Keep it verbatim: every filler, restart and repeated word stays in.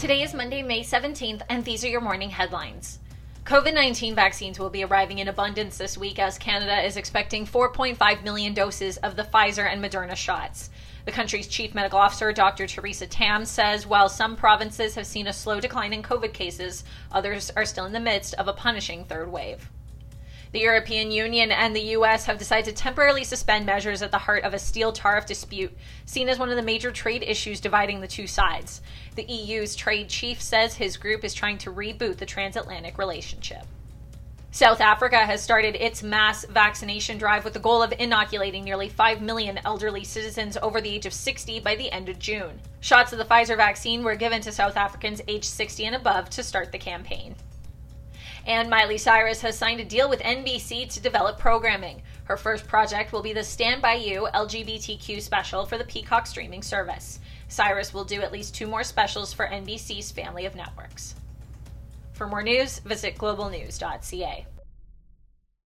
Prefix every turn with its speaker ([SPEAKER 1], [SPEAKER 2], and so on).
[SPEAKER 1] Today is Monday, May seventeenth, and these are your morning headlines. COVID nineteen vaccines will be arriving in abundance this week as Canada is expecting four point five million doses of the Pfizer and Moderna shots. The country's chief medical officer, Doctor Theresa Tam, says while some provinces have seen a slow decline in COVID cases, others are still in the midst of a punishing third wave. The European Union and the U S have decided to temporarily suspend measures at the heart of a steel tariff dispute, seen as one of the major trade issues dividing the two sides. The E U's trade chief says his group is trying to reboot the transatlantic relationship. South Africa has started its mass vaccination drive with the goal of inoculating nearly five million elderly citizens over the age of sixty by the end of June. Shots of the Pfizer vaccine were given to South Africans aged sixty and above to start the campaign. And Miley Cyrus has signed a deal with N B C to develop programming. Her first project will be the Stand By You L G B T Q special for the Peacock streaming service. Cyrus will do at least two more specials for N B C's family of networks. For more news, visit global news dot c a.